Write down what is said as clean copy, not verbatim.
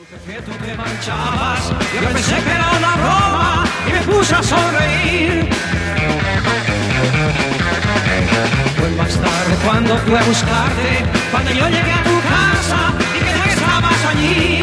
Que tú te marchabas, yo pensé que era una broma y me puse a sonreír. Fue más tarde cuando fui a buscarte, cuando yo llegué a tu casa y que ya estabas allí.